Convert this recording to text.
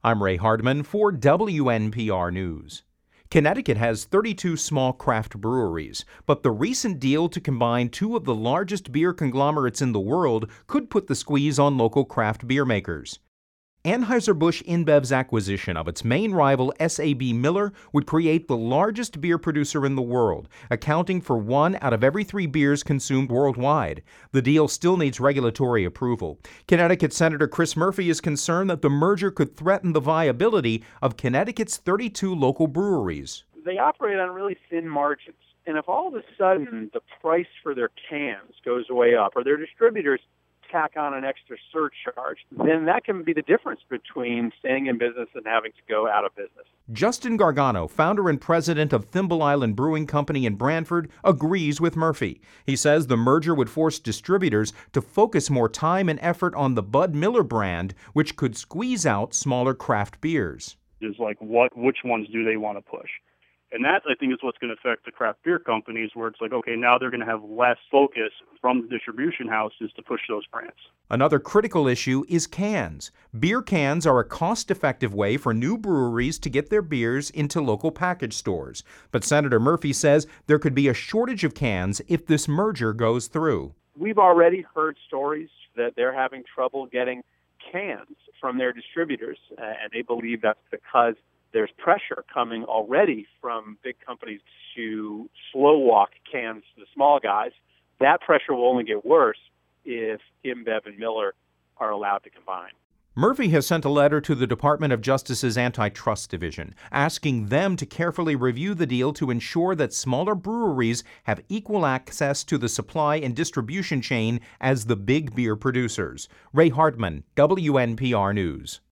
I'm Ray Hardman for WNPR News. Connecticut has 32 small craft breweries, but the recent deal to combine two of the largest beer conglomerates in the world could put the squeeze on local craft beer makers. Anheuser-Busch InBev's acquisition of its main rival SABMiller would create the largest beer producer in the world, accounting for 1 out of every 3 beers consumed worldwide. The deal still needs regulatory approval. Connecticut Senator Chris Murphy is concerned that the merger could threaten the viability of Connecticut's 32 local breweries. They operate on really thin margins, and if all of a sudden the price for their cans goes way up, or their distributors tack on an extra surcharge, then that can be the difference between staying in business and having to go out of business. Justin Gargano, founder and president of Thimble Island Brewing Company in Branford, agrees with Murphy. He says the merger would force distributors to focus more time and effort on the Bud Miller brand, which could squeeze out smaller craft beers. Is like which ones do they want to push? And that, I think, is what's going to affect the craft beer companies, where it's like, okay, now they're going to have less focus from the distribution houses to push those brands. Another critical issue is cans. Beer cans are a cost-effective way for new breweries to get their beers into local package stores. But Senator Murphy says there could be a shortage of cans if this merger goes through. We've already heard stories that they're having trouble getting cans from their distributors, and they believe that's because there's pressure coming already from big companies to slow walk cans to the small guys. That pressure will only get worse if InBev and Miller are allowed to combine. Murphy has sent a letter to the Department of Justice's Antitrust Division, asking them to carefully review the deal to ensure that smaller breweries have equal access to the supply and distribution chain as the big beer producers. Ray Hartman, WNPR News.